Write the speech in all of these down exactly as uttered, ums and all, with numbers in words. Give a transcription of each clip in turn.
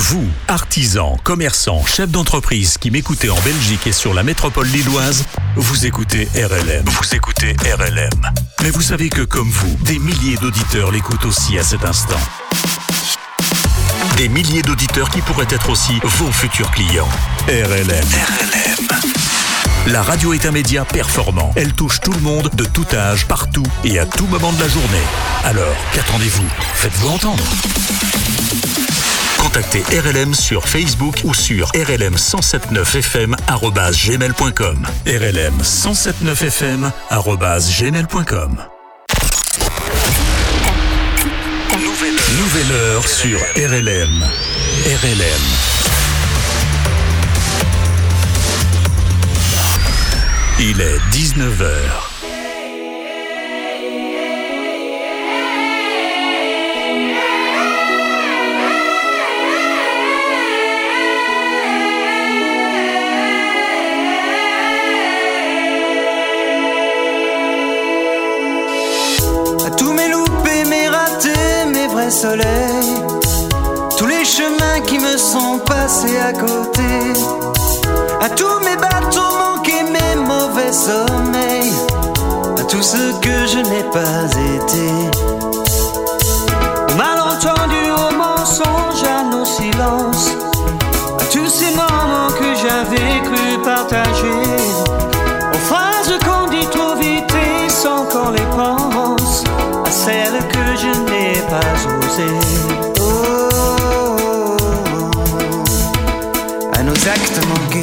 Vous, artisans, commerçants, chefs d'entreprise qui m'écoutez en Belgique et sur la métropole lilloise, vous écoutez R L M. Vous écoutez R L M. Mais vous savez que comme vous, des milliers d'auditeurs l'écoutent aussi à cet instant. Des milliers d'auditeurs qui pourraient être aussi vos futurs clients. R L M. R L M. La radio est un média performant. Elle touche tout le monde, de tout âge, partout et à tout moment de la journée. Alors, qu'attendez-vous ? Faites-vous entendre. Contactez R L M sur Facebook ou sur r l m un zéro sept neuf f m arobase gmail point com. R L M un zéro sept neuf f m arobase gmail point com. Nouvelle heure, Nouvelle heure sur R L M. R L M. Il est dix-neuf heures. À tous mes loupés, mes ratés, mes vrais soleils, tous les chemins qui me sont passés à côté, à tous mes bateaux manqués, mes mauvais sommeils, à tout ce que je n'ai pas été, au malentendu, au mensonge, à nos silences, à tous ces moments que j'avais cru partager, aux phrases qu'on dit trop vite et sans qu'on les pense, à celles que je n'ai pas osées. Oh, oh, oh, à nos actes manqués.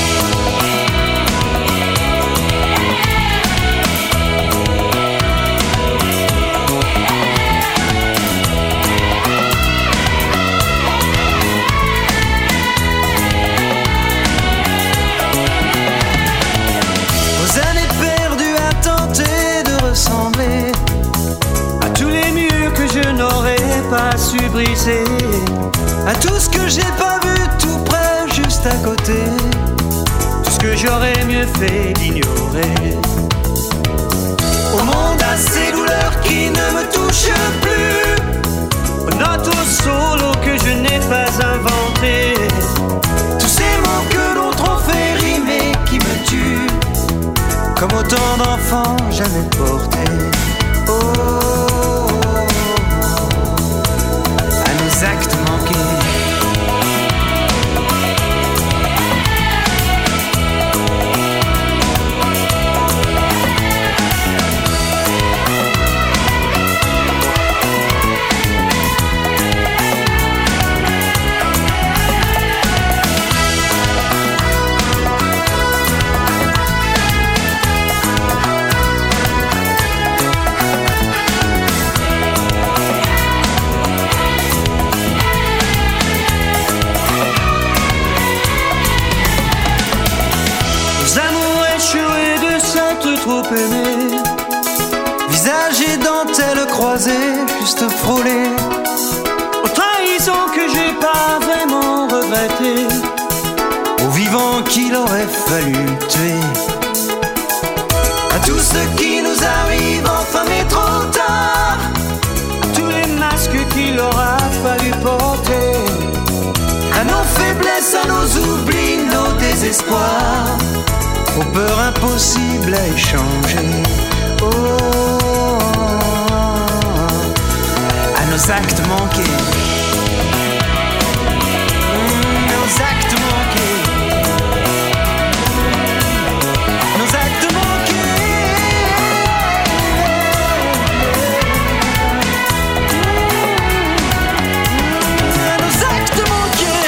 Je n'aurais pas su briser, à tout ce que j'ai pas vu tout près, juste à côté, tout ce que j'aurais mieux fait d'ignorer. Au monde à ces douleurs qui ne me touchent plus, aux notes au solo que je n'ai pas inventé, tous ces mots que d'autres ont fait rimer qui me tuent, comme autant d'enfants jamais portés. Oh, actes manqués. Trop aimé, visage et dentelle croisée, juste frôlé, aux trahisons que j'ai pas vraiment regrettées, aux vivants qu'il aurait fallu tuer, à tout ce qui nous arrive enfin mais trop tard, à tous les masques qu'il aura fallu porter, à nos faiblesses, à nos oublis, nos désespoirs, aux peurs impossibles à échanger. Oh, à nos actes manqués. Mmh, nos actes manqués. Nos actes manqués. Mmh, nos actes manqués.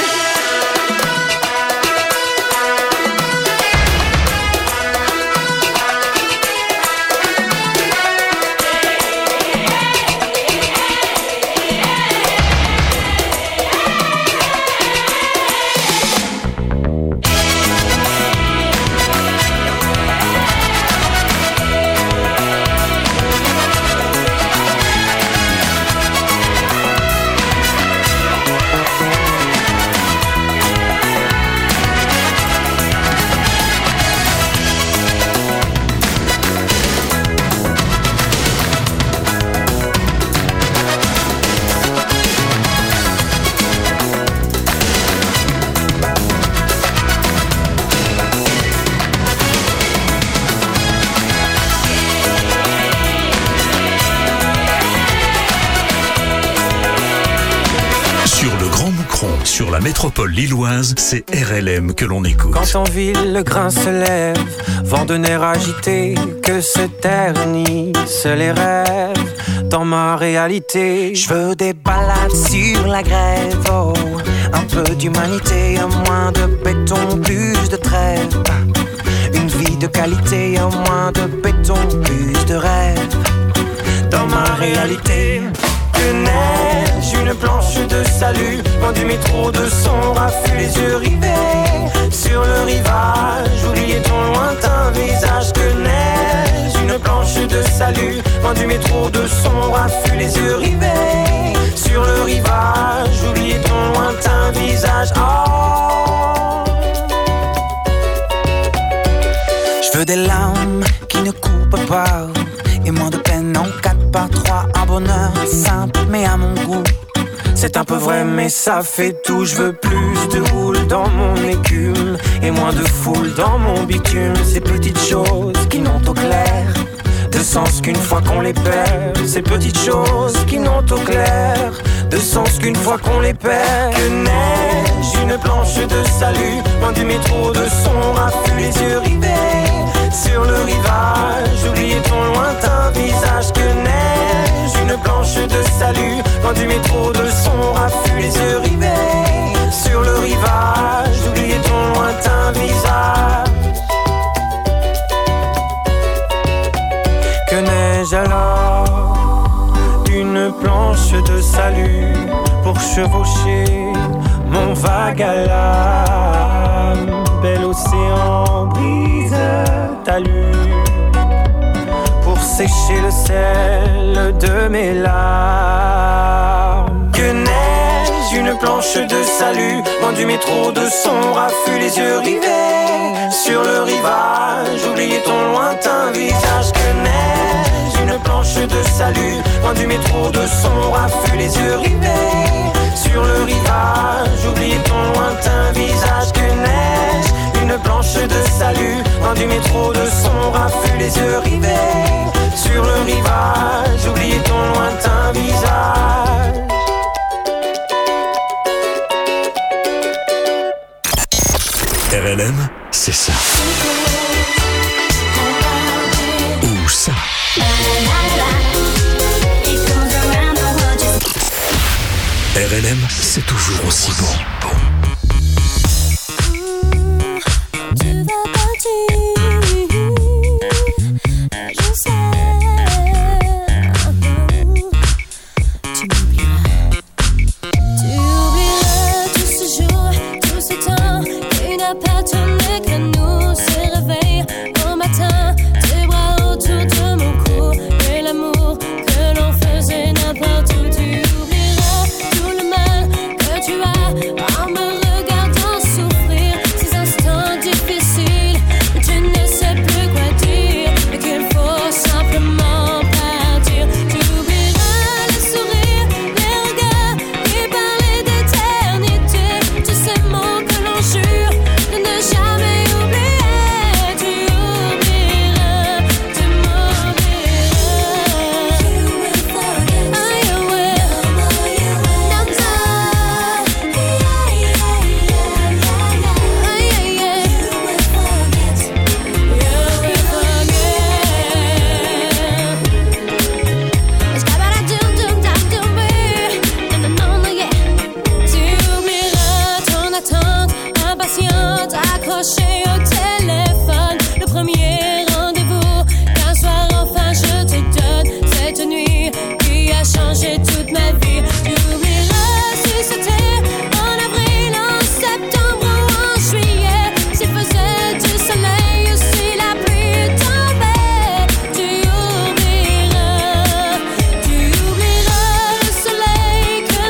la métropole lilloise, c'est R L M que l'on écoute. Quand en ville le grain se lève, vent de nerfs agité, que s'éternisent les rêves dans ma réalité. Je veux des balades sur la grève, oh, un peu d'humanité, un moins de béton, plus de trêve. Une vie de qualité, un moins de béton, plus de rêve dans ma réalité. Que neige, une planche de salut, loin du métro de son raffut, les yeux rivés sur le rivage, oubliez ton lointain visage. Que neige, une planche de salut, loin du métro de son raffut, les yeux rivés sur le rivage, oubliez ton lointain visage. Oh. Je veux des larmes qui ne coupent pas, et moins de peine en quatre par trois. Un bonheur simple mais à mon goût, c'est un peu vrai mais ça fait tout. Je veux plus de houle dans mon écume, et moins de foule dans mon bitume. Ces petites choses qui n'ont au clair de sens qu'une fois qu'on les perd. Ces petites choses qui n'ont au clair de sens qu'une fois qu'on les perd. Que neige, une planche de salut, loin du métro de son raffut, les yeux rivés sur le rivage, oubliez ton lointain visage. Que neige, une planche de salut, loin du métro de son raffut, les yeux rivés sur le rivage, oubliez ton lointain visage. Que neige alors, une planche de salut pour chevaucher mon vague à l'âme. Bel océan brise talus pour sécher le sel de mes larmes. Que neige, une planche de salut, loin du métro de son raffut, les yeux rivés sur le rivage, oubliez ton lointain visage. Que neige, une planche de salut, loin du métro de son raffut, les yeux rivés sur le rivage, oubliez ton lointain visage. Que neige, une planche de salut, loin du métro de son raffut, les yeux rivés sur le rivage, oubliez ton lointain visage. R L M, c'est ça. Ou ça. R L M, c'est toujours aussi bon. Bon.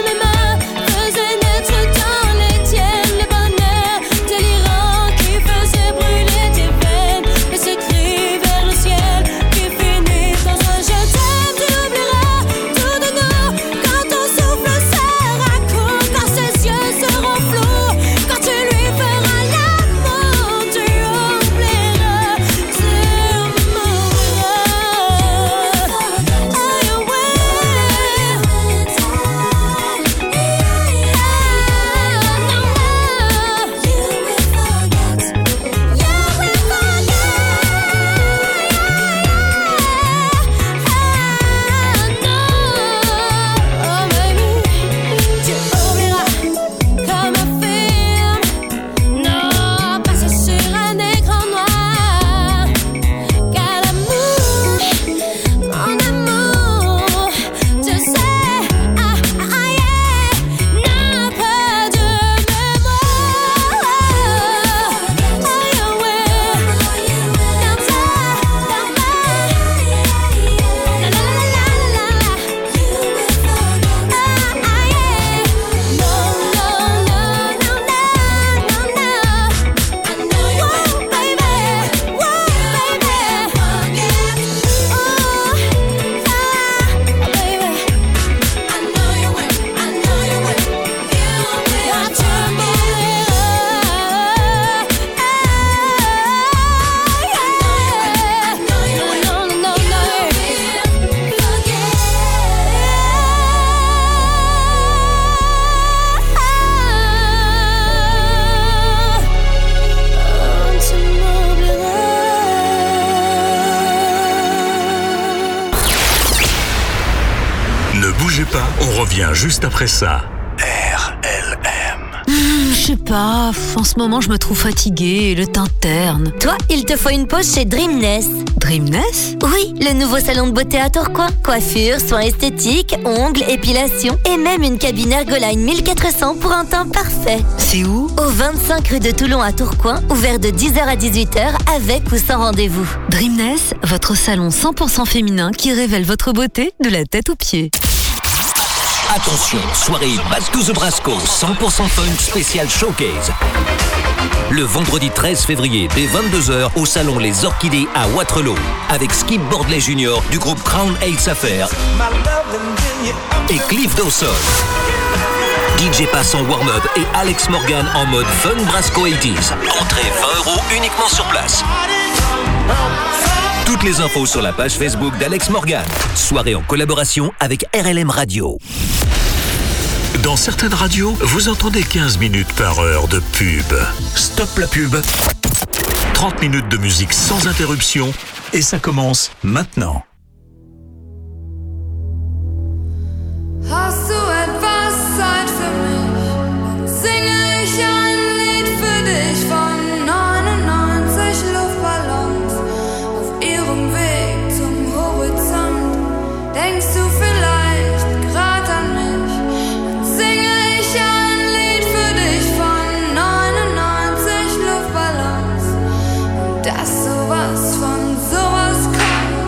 Faisait bougez pas, on revient juste après ça. R L M. Mmh, je sais pas, en ce moment je me trouve fatiguée, le teint terne. Toi, il te faut une pause chez Dreamness. Dreamness ? Oui, le nouveau salon de beauté à Tourcoing. Coiffure, soins esthétiques, ongles, épilation et même une cabine Ergoline mille quatre cents pour un teint parfait. C'est où ? Au vingt-cinq rue de Toulon à Tourcoing, ouvert de dix heures à dix-huit heures avec ou sans rendez-vous. Dreamness, votre salon cent pour cent féminin qui révèle votre beauté de la tête aux pieds. Attention, soirée Back to the Brasco, cent pour cent fun spécial showcase. Le vendredi treize février, dès vingt-deux heures, au salon Les Orchidées à Waterloo, avec Skip Bordley junior du groupe Crown Ace Affair et Cliff Dawson. D J Pass en warm-up et Alex Morgan en mode Fun Brasco quatre-vingt-dix. Entrée vingt euros uniquement sur place. Toutes les infos sur la page Facebook d'Alex Morgan. Soirée en collaboration avec R L M Radio. Dans certaines radios, vous entendez quinze minutes par heure de pub. Stop la pub. trente minutes de musique sans interruption et ça commence maintenant. Hast du etwas Zeit für mich? Singe ich ein Lied für dich von neunundneunzig Luftballons auf ihrem Weg zum Horizont. Denkst du vielleicht grad an mich? Dann singe ich ein Lied für dich von neunundneunzig Luftballons und dass sowas von sowas kommt.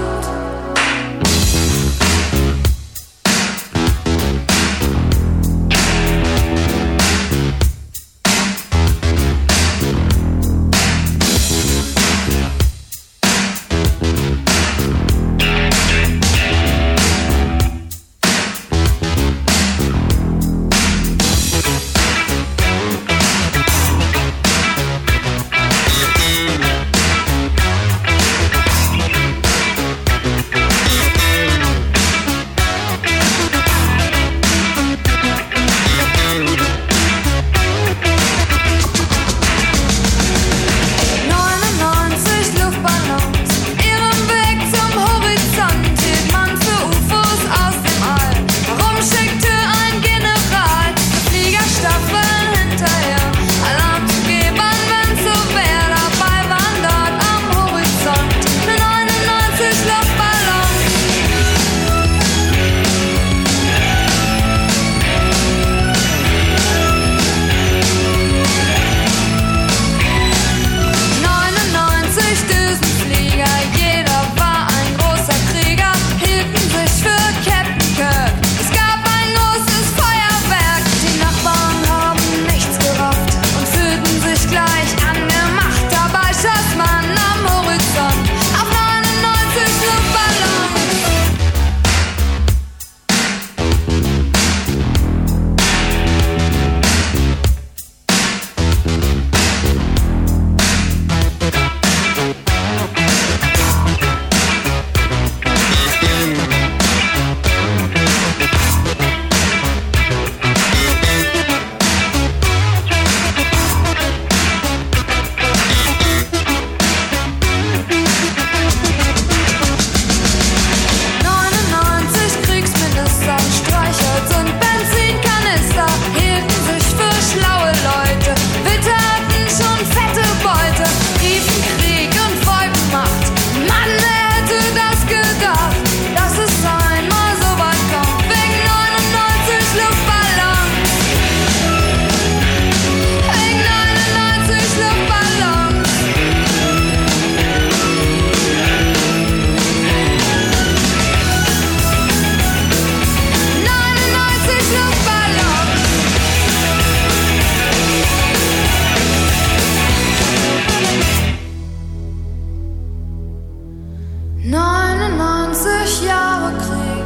neunundneunzig Jahre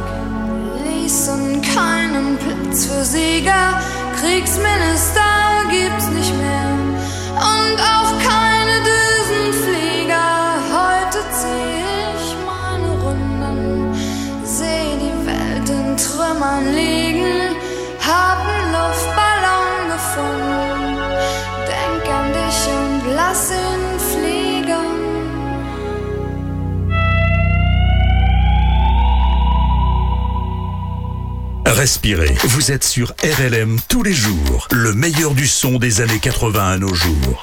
Krieg ließen keinen Platz für Sieger. Kriegsminister gibt's nicht mehr und auch keine Düsenflieger. Heute zieh ich meine Runden, seh die Welt in Trümmern liegen, hab einen Luftballon gefunden, denk an dich und lass ihn fliegen. Respirez, vous êtes sur R L M tous les jours. Le meilleur du son des années quatre-vingts à nos jours.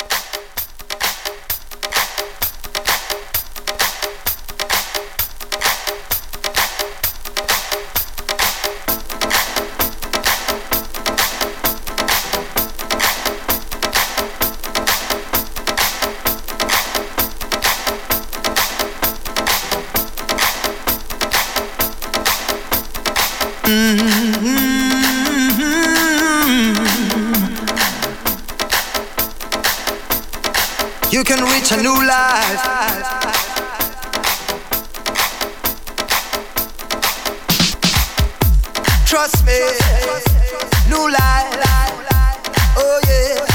You can reach a new life. Trust me, new life. Oh yeah.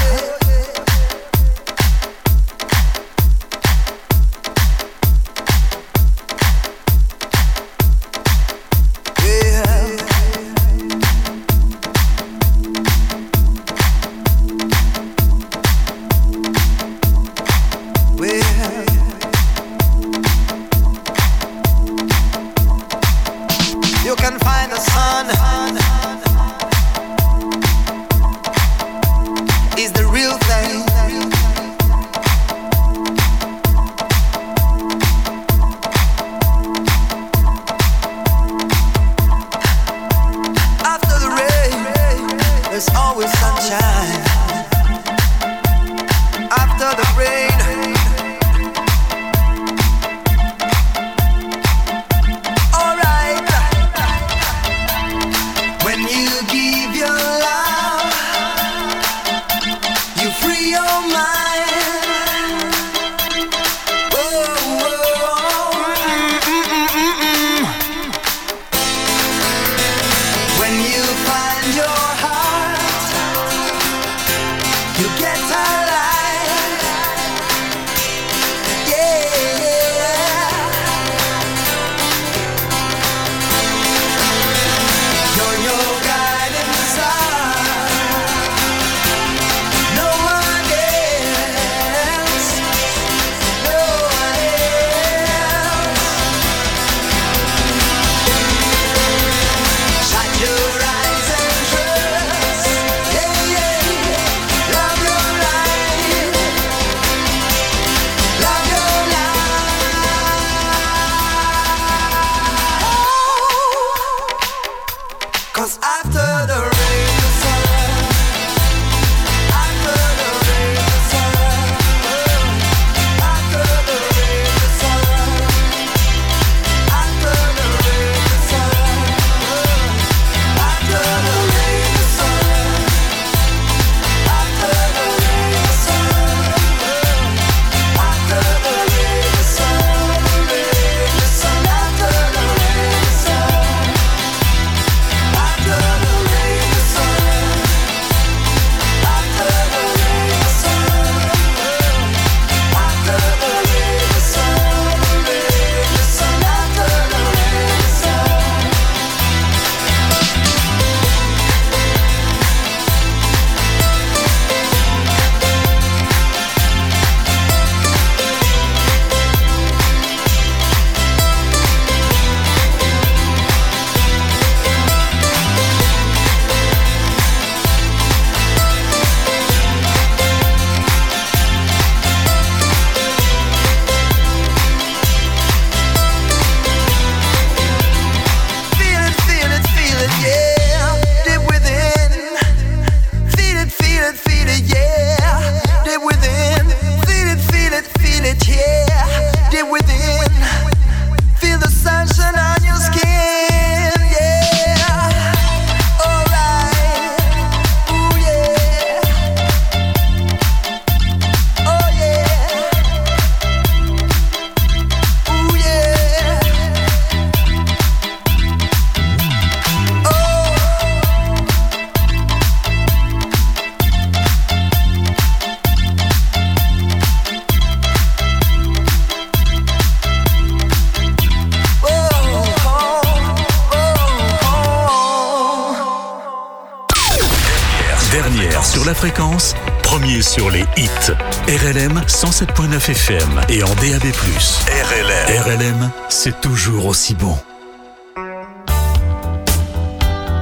sur la fréquence, premier sur les hits. R L M cent sept virgule neuf F M et en D A B plus. R L M. R L M, c'est toujours aussi bon.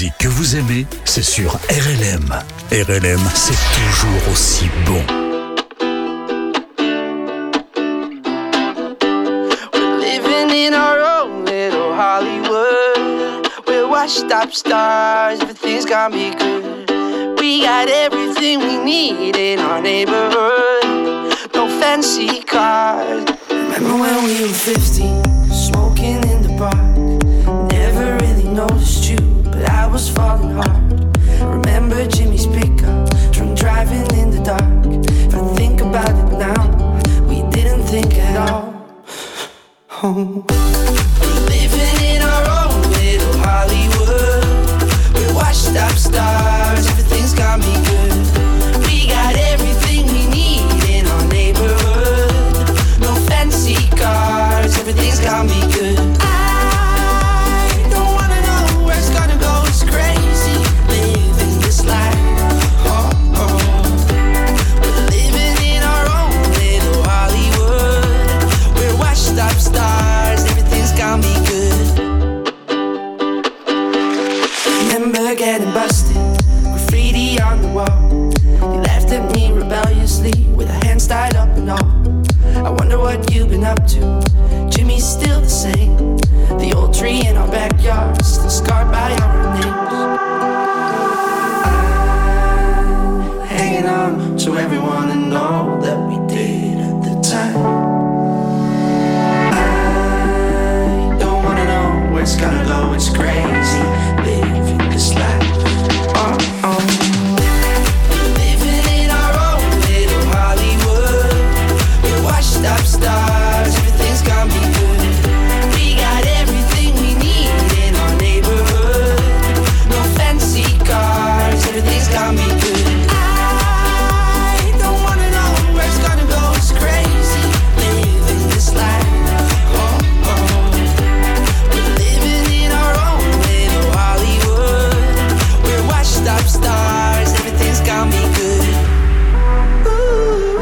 musique que vous aimez, c'est sur R L M. R L M, c'est toujours aussi bon. We're living in our own little Hollywood. We're washed up stars, everything's gonna be good. We got everything we need in our neighborhood. No fancy cars. Remember when we were fifteen, smoking in the park. Never really noticed you, but I was falling hard. Remember Jimmy's pickup, drunk driving in the dark. If I think about it now, we didn't think at all. Oh. We're living in our own little Hollywood. We're washed up stars, everything's gonna be good. We got everything we need in our neighborhood. No fancy cars, everything's gonna be good. I don't wanna know where it's gonna go, it's crazy living this life. Oh, oh. We're living in our own little Hollywood. We're washed up stars, everything's gonna be good. Remember getting busted, graffiti on the wall. You laughed at me rebelliously with our hands tied up and all. I wonder what you've been up to. Jimmy's still the same. The old tree in our backyard, still scarred by our names. I'm hanging on to everyone and all that we did at the time. I don't wanna know where it's gonna go, it's crazy living this life. Oh, oh. Living in our own little Hollywood. We're washed up stars, everything's gonna be good. We got everything we need in our neighborhood. No fancy cars, everything's gonna be good. I don't wanna know where it's gonna go, it's crazy living this life. Oh, oh. We're living in our own little Hollywood. We're washed up stars, everything's gonna be good. Ooh,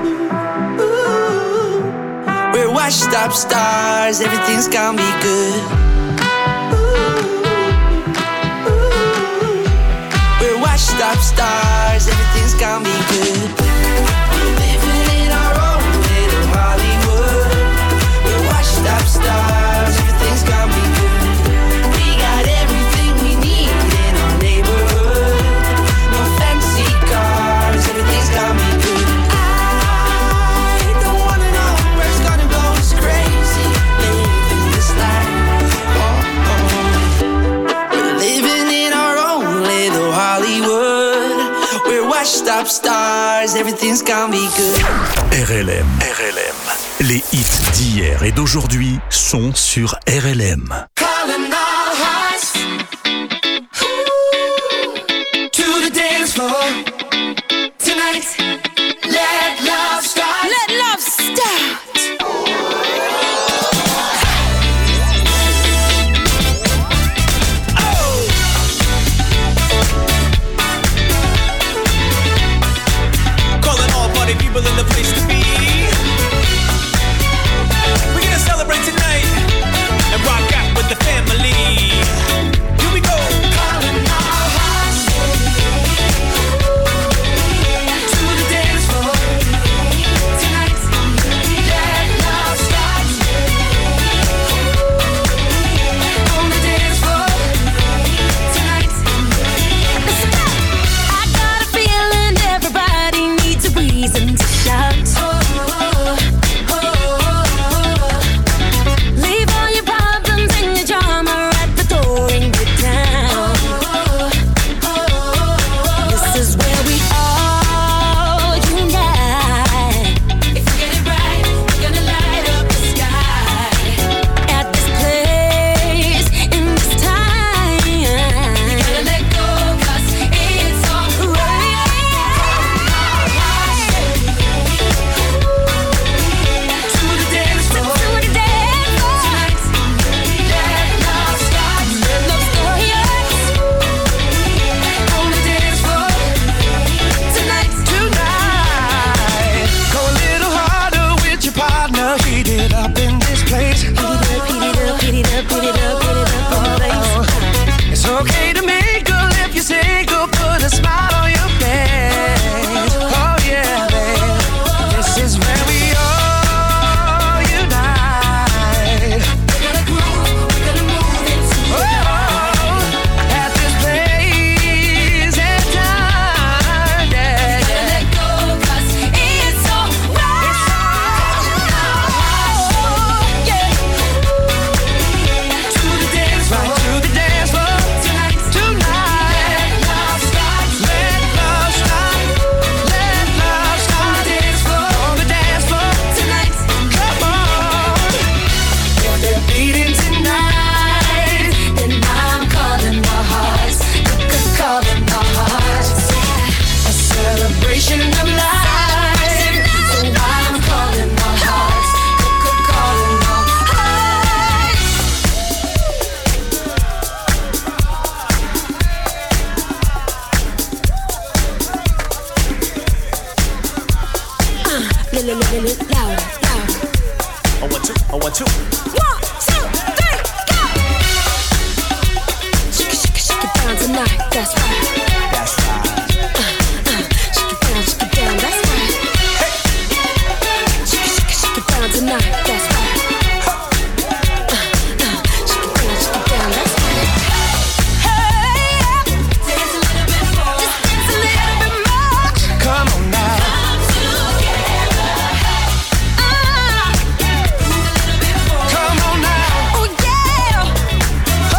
ooh. We're washed up stars, everything's gonna be good. Ooh, ooh. We're washed up stars, everything's gonna be good. We're living in our own little Hollywood. We're washed up stars, everything's gonna be good. We got everything we need in our neighborhood. No fancy cars, everything's gonna be good. I don't wanna know where it's gonna go, it's crazy living this life. Oh, oh. We're living in our own little Hollywood. We're washed up stars, everything's gonna be good. R L M. R L M. Les hits d'hier et d'aujourd'hui sont sur R L M. Calling all hearts to the dance floor tonight. Let love start. Let love start. Calling all party people in the place to be. We're gonna celebrate tonight and rock out with the one, two. One, two, three, go! Shake it, shake it, shake it down tonight, that's right. That's right. Uh, uh, shake it down, shake it down, that's right. Hey. Shake it, shake it, shake it down tonight, that's right. Uh, uh, shake it down, shake it down, that's right. Hey, yeah. Dance a little bit more. Just dance a little bit more. Come on now. Come together. Uh, move a little bit more. Come on now. Oh yeah. Oh,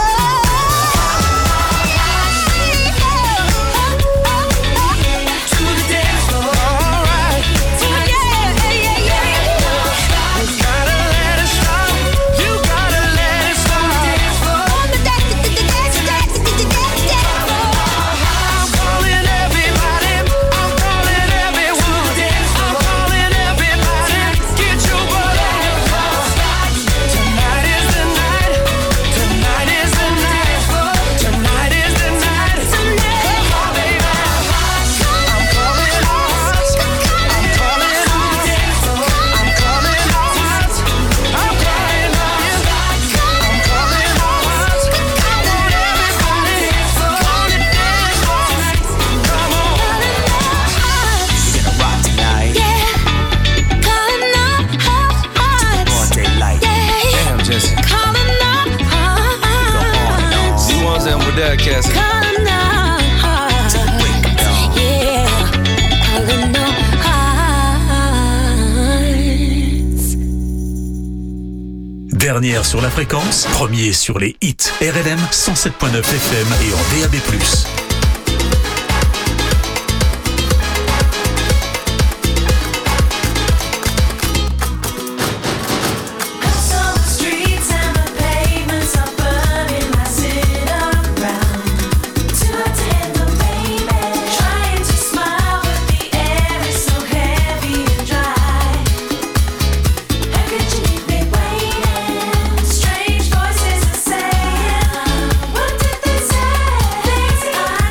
To the dance floor. All right. yeah, yeah, yeah, yeah. You gotta let it stop. You gotta let it stop. On the dance, dance, dance, dance, dance, dance floor. I'm calling everybody. I'm calling everyone. I'm calling everybody. Get your butt on the floor. Tonight is the night. Tonight is the night. Tonight is the night. Come on, baby. I'm calling all hearts. I'm calling all hearts. I'm calling all hearts. I'm calling all you. I'm calling all hearts. I want everybody on the dance floor. Come on. We're gonna rock tonight. Yeah, calling all hearts. All day light. Damn, Jesse. Calling all hearts. You want something with that, Cassie? Calling all hearts. Yeah, calling all hearts. Dernière sur la fréquence, premier sur les hits. R L M cent sept point neuf F M et en D A B plus. Streets and the pavements are burning. I sit around to attend the payment, trying to smile, but the air is so heavy and dry. How could you leave me waiting? Strange voices are saying, what did they say? Things I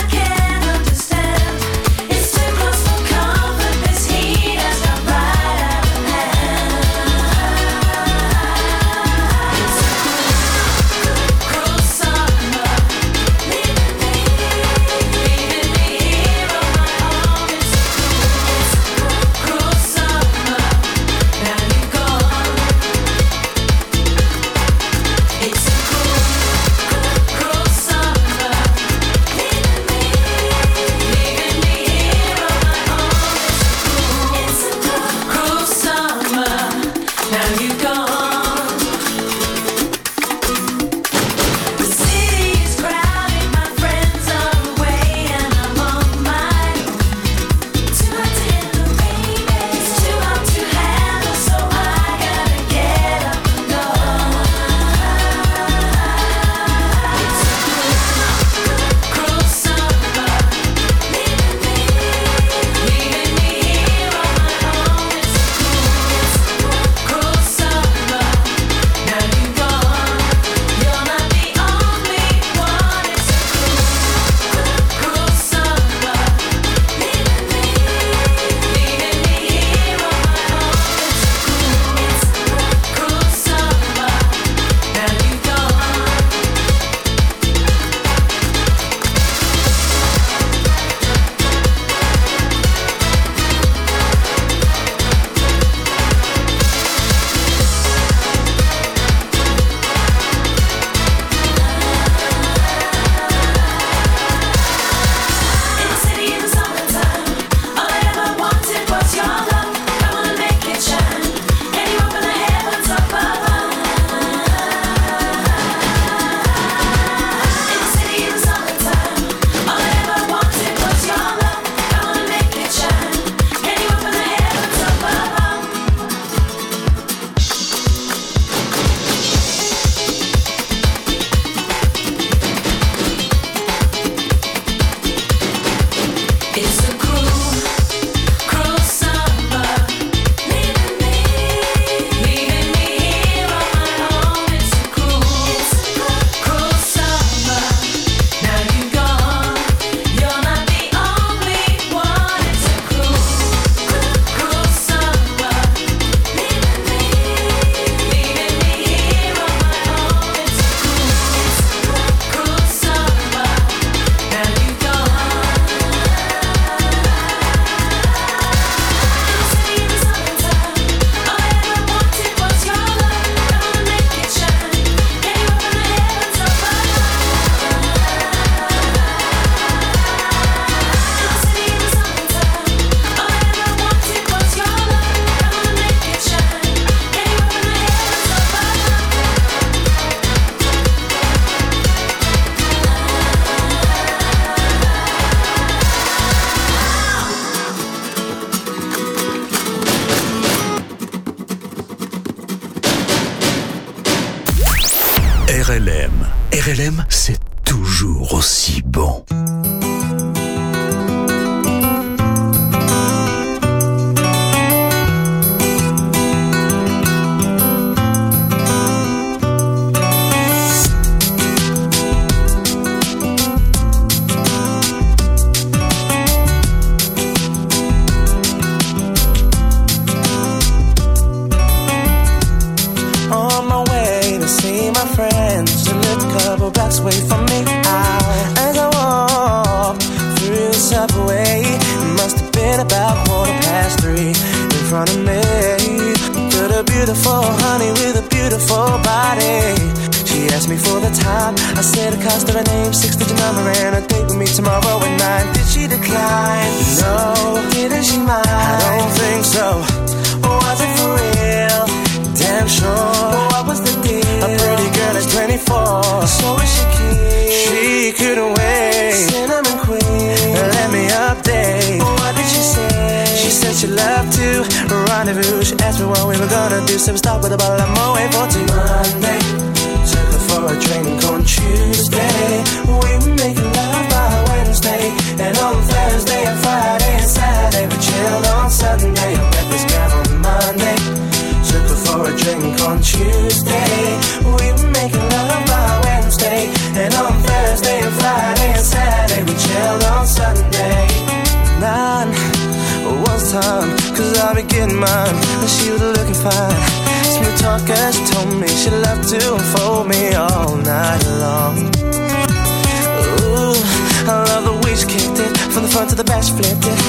R L M, c'est toujours aussi bon. Away from me out as I walk through the subway. It must have been about quarter past three. In front of me stood a beautiful honey with a beautiful body. She asked me for the time. I said the cost of her name, six-digit number, and a date with me tomorrow at nine. Did she decline? No. Didn't she mind? I don't think so. Was it for real? Damn sure. What was the deal? A pretty girl is twenty-four. So is she keen? She couldn't wait. Cinnamon queen, let me update. What did she say? She said she loved to rendezvous. She asked me what we were gonna do. So we stopped with a bottle of Moët fourteen. Monday, took her for a drink on Tuesday. We were making love by Wednesday. And on Thursday and Friday and Saturday we chilled on Sunday. I met this guy on Monday. Took her for a drink on Tuesday. We were making love by Wednesday. And on Thursday and Friday and Saturday we chilled on Sunday. Nine was time, cause I be getting mine. And she was looking fine. Smooth talker, she told me she loved to unfold me all night long. Ooh, I love the way she kicked it. From the front to the back she flipped it.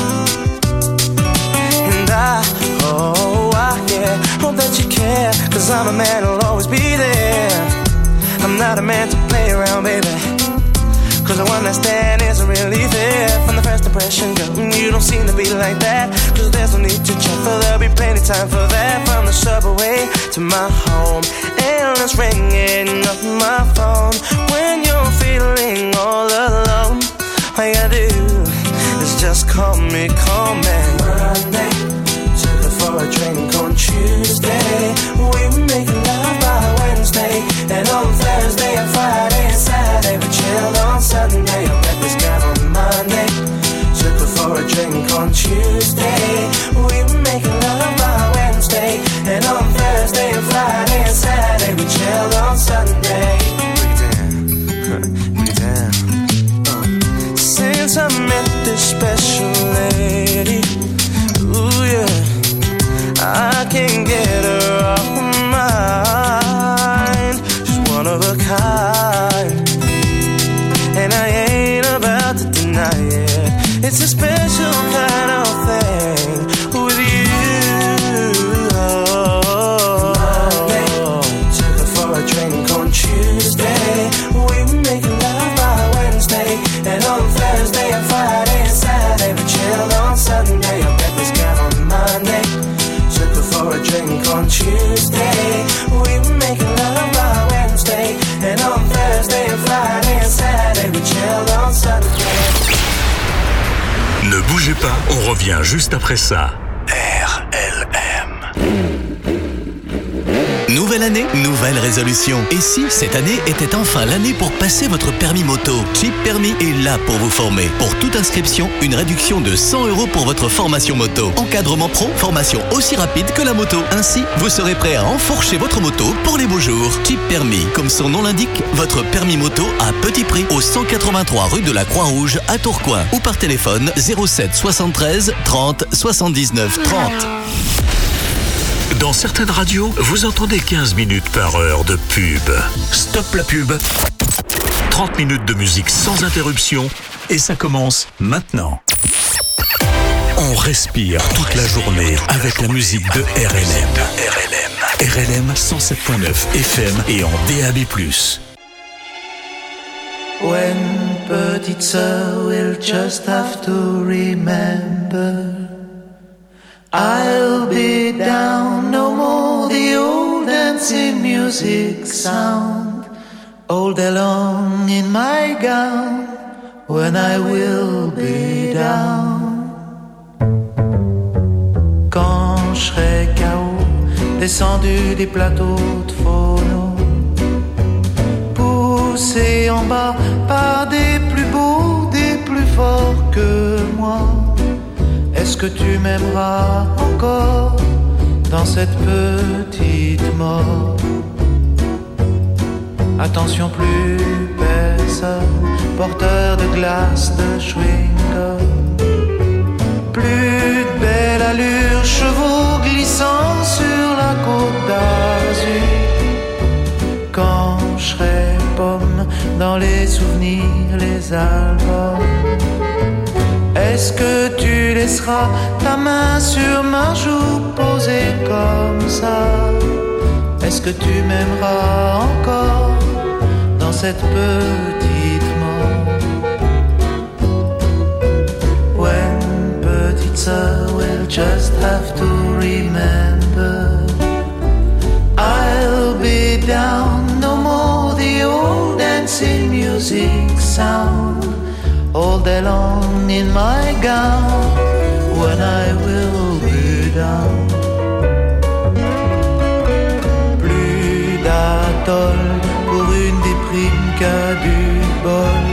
And I, oh, I, yeah, hope that you care, cause I'm a man who'll always be there. I'm not a man to play around, baby, cause the one night stand isn't really fair. From the first impression, girl, you don't seem to be like that. Cause there's no need to check, for there'll be plenty time for that. From the subway to my home, endless ringing off my phone. When you're feeling all alone, all you gotta do is just call me, call me. Monday, took her for a drink on Tuesday. We were making love by Wednesday. And on Thursday and Friday and Saturday we chilled on Sunday. I met this guy on Monday. Took her for a drink on Tuesday. We were making love by Wednesday. And on Thursday and Friday and Saturday we chilled on Sunday. Break it down, break it down. uh. Since I met this special lady, ooh yeah, I can't get her off my mind. She's one of a kind, and I ain't about to deny it. It's a special kind of thing with you. Monday, took her for a drink on Tuesday. We were making love by Wednesday. And on Thursday and Friday and Saturday we chilled on Sunday. I met this guy on Monday. Took her for a drink on Tuesday. We were making love by Wednesday. And on Thursday and Friday and Saturday we chilled on Sunday. Ne bougez pas, on revient juste après ça. R L M. Nouvelle année, nouvelle résolution. Et si cette année était enfin l'année pour passer votre permis moto? Chip Permis est là pour vous former. Pour toute inscription, une réduction de cent euros pour votre formation moto. Encadrement pro, formation aussi rapide que la moto. Ainsi, vous serez prêt à enfourcher votre moto pour les beaux jours. Chip Permis, comme son nom l'indique, votre permis moto à petit prix au cent quatre-vingt-trois rue de la Croix-Rouge à Tourcoing ou par téléphone zéro sept soixante-treize trente soixante-dix-neuf trente. Dans certaines radios, vous entendez quinze minutes par heure de pub. Stop la pub. trente minutes de musique sans interruption et ça commence maintenant. On respire toute la journée avec la musique de R L M. R L M cent sept point neuf F M et en D A B plus. When petite sœur will just have to remember, I'll be down, no more the old dancing music sound, all day long in my gown, when I will be down. Quand je serai K O, descendu des plateaux de phono, pour poussé en bas par des plus beaux, des plus forts que moi. Est-ce que tu m'aimeras encore dans cette petite mort? Attention, plus personne, porteur de glace, de chewing-gum. Plus de belle allure, chevaux glissant sur la côte d'Azur. Quand je serai pomme dans les souvenirs, les albums, est-ce que tu laisseras ta main sur ma joue posée comme ça? Est-ce que tu m'aimeras encore dans cette petite mort? When petite sœur will just have to remember, I'll be down, no more the old dancing music sound, all day long in my gown, when I will be down. Plus d'atoll pour une déprime qu'à du bol,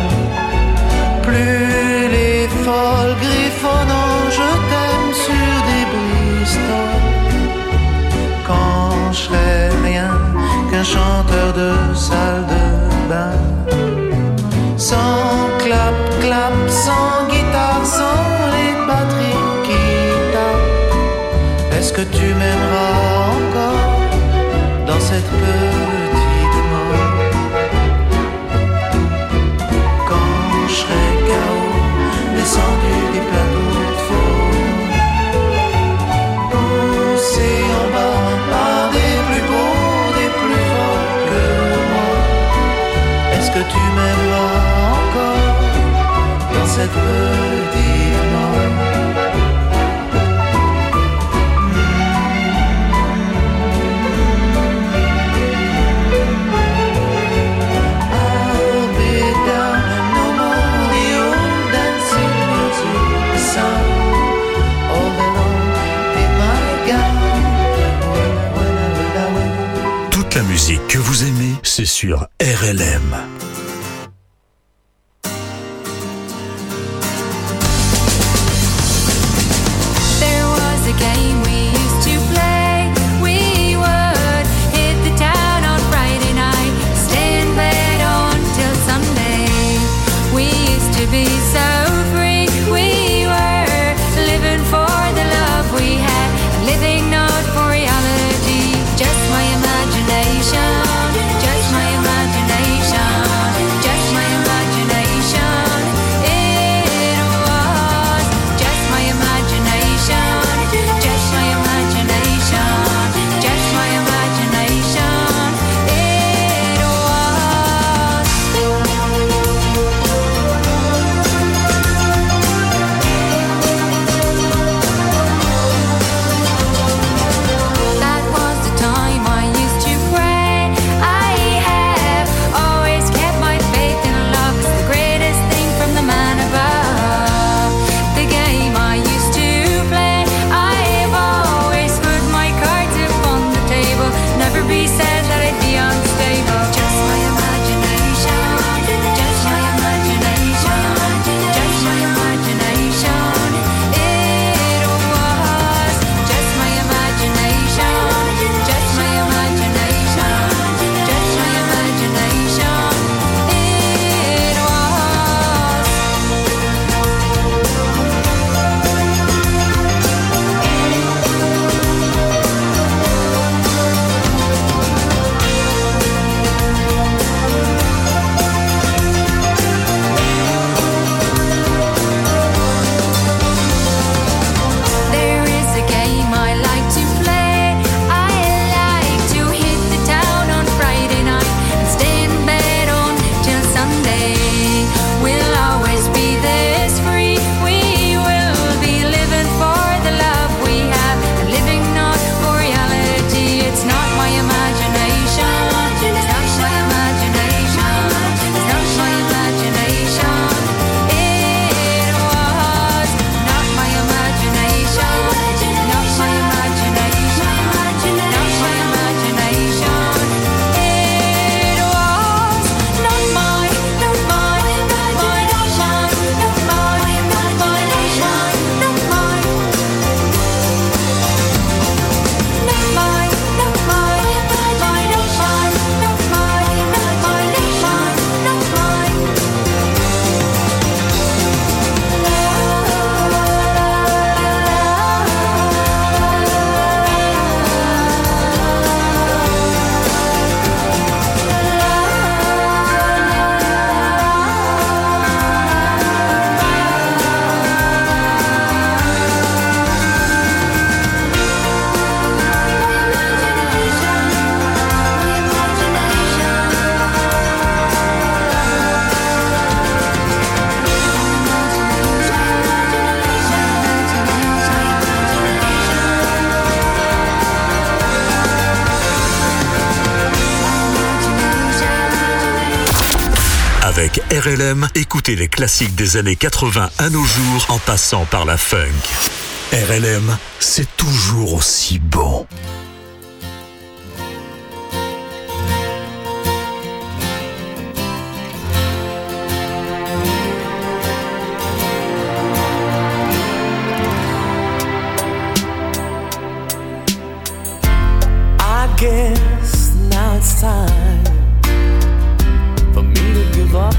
plus les folles griffonnant je t'aime sur des Bristol. Quand je serai rien qu'un chanteur de salle de bain, sans clap, clap, sans guitare, sans les batteries qui tapent. Est-ce que tu m'aimeras encore dans cette petite mort? Quand je serai K O, descendu des plateaux de faux, poussé en bas par des plus beaux, des plus forts que moi. Est-ce que tu m'aimeras encore dans cette petite mort? I'll be down, no more the old dancing music sound, all day long in my gown. When I, when I, when I, Toute la musique que vous aimez, c'est sur R L M. There was a game we used to play. We would hit the town on Friday night, stay in bed until Sunday. We used to be so free. We were living for the love we had, living not for reality. Just my imagination, just my imagination. Avec R L M, écoutez les classiques des années quatre-vingts à nos jours en passant par la funk. R L M, c'est toujours aussi bon. I guess now it's time for me to give up.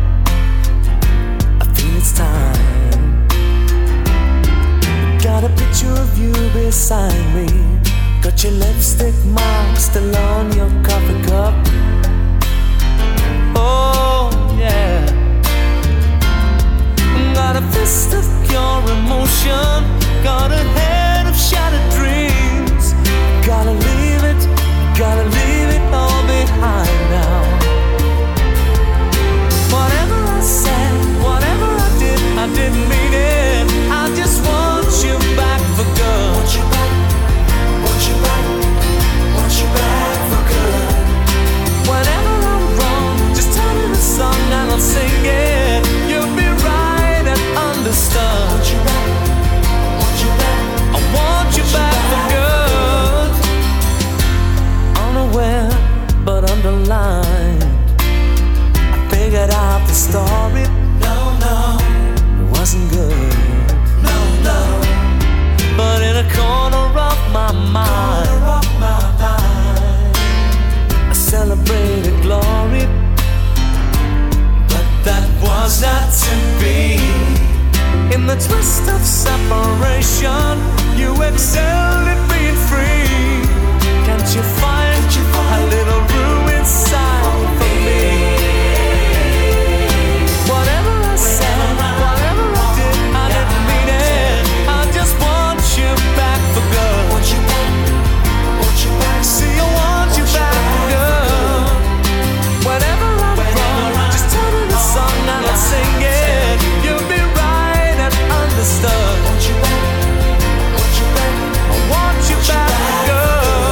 I feel it's time. Got a picture of you beside me. Got your lipstick mark still on your coffee cup. Oh yeah. Got a fist of pure emotion. Got a head of shattered dreams. Gotta leave it, gotta leave it all behind now. Whatever I said, whatever I did, I didn't mean it. I just want you back for good. Want you back, want you back, want you back for good. Whenever I'm wrong, just tell me the song and I'll sing it. You'll be right and understood. Want you back, want you back, I want you back for good. Unaware but underlined, I figured out the story. No, no, it wasn't good. No, no, but in a corner of my mind, corner of my mind, I celebrated glory. But that was not to be. In the twist of separation, you excelled at being free. Can't you find a little room inside for me? Whatever I said, whatever I did, I didn't mean it. I just want you back for good. Want you back, want you back. See, I want you back for good. Whenever I'm wrong, just tell me the song and I'll sing it. You'll be right and understood. Want you back, want you back. I want you back for good.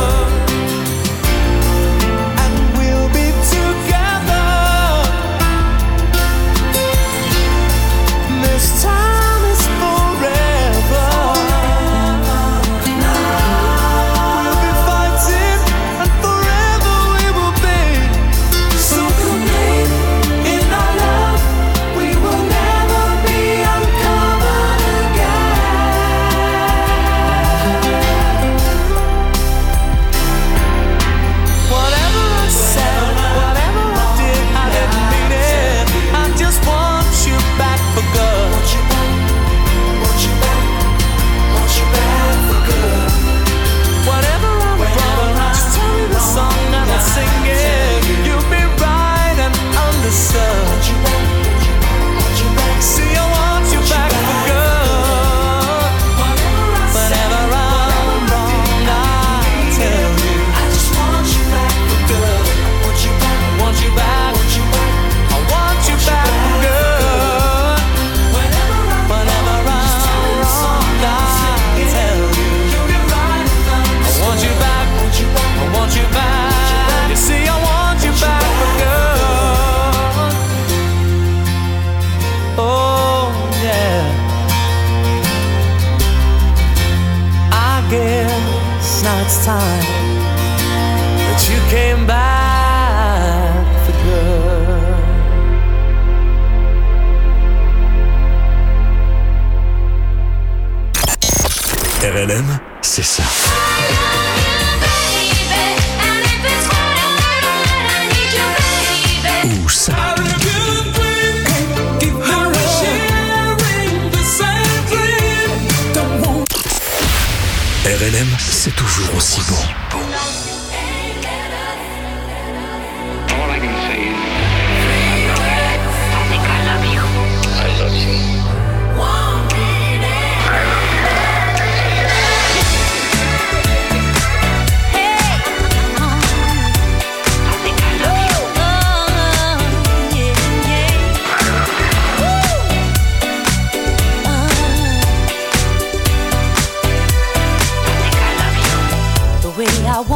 R L M, c'est ça. Ou ça. R L M, c'est toujours aussi bon. All I can say is I think I love you. I love you. I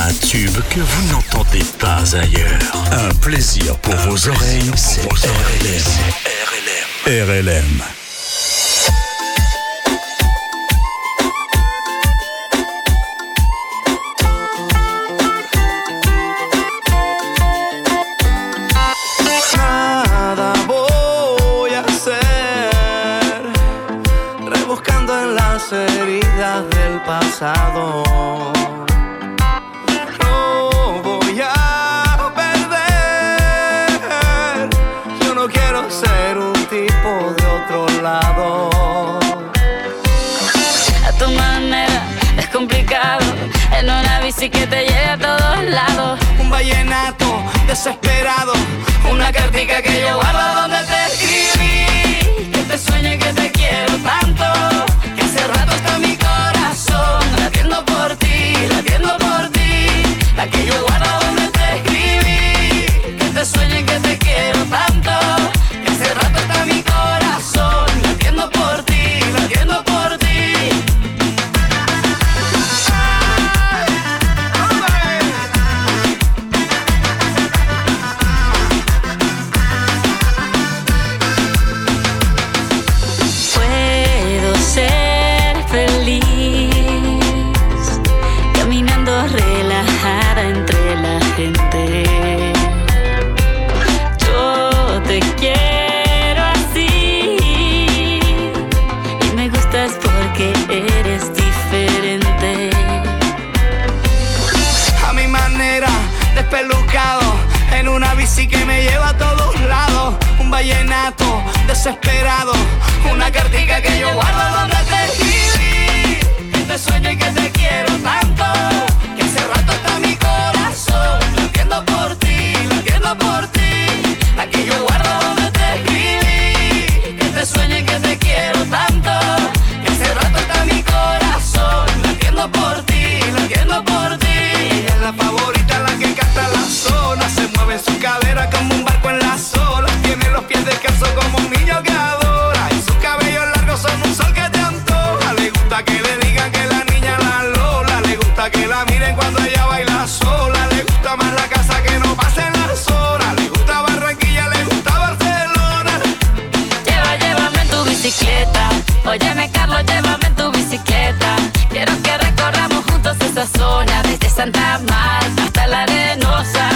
Un tube que vous n'entendez pas ailleurs. Un plaisir pour Un vos plaisir oreilles, c'est R L M. R L M. R L M. Nada voy a hacer, rebuscando en las heridas del pasado. No voy a perder, yo no quiero ser un tipo de otro lado. A tu manera es complicado, en una bici que te lleve a todos lados. Un vallenato desesperado, una cartica que yo guardo donde te escribí. Que te sueño y que te quiero tanto, que hace rato está mi corazón latiendo por ti, latiendo por ti. La que yo guardo donde te escribí. que te sueño y que te quiero tanto, que hace rato está mi corazón latiendo por ti, latiendo por ti. puedo ser feliz caminando relajada entre la gente. Yo te quiero así y me gustas porque eres diferente. A mi manera, despelucado, en una bici que me lleva a todos lados. Un vallenato desesperado, una cartica que yo guardo donde te escribí. Que te sueño y que te quiero tanto, que hace rato está mi corazón latiendo por ti, latiendo por ti. La que yo guardo donde te escribí. Que te sueño y que te quiero tanto, que hace rato está mi corazón latiendo por ti, latiendo por ti. Ella es la favorita, la que canta la zona, se mueve en su cadera como un barco en las olas. Tiene los pies descalzos como un niño que adora, y sus cabellos largos son un sol que te antoja. Le gusta que le digan que la niña la Lola, le gusta que la miren cuando ella baila sola. Le gusta más la casa que no pasen las horas, le gusta Barranquilla, le gusta Barcelona. lleva, llévame en tu bicicleta. Óyeme Carlos, llévame en tu bicicleta. Quiero que recorramos juntos esa zona, desde Santa Marta hasta la Arenosa.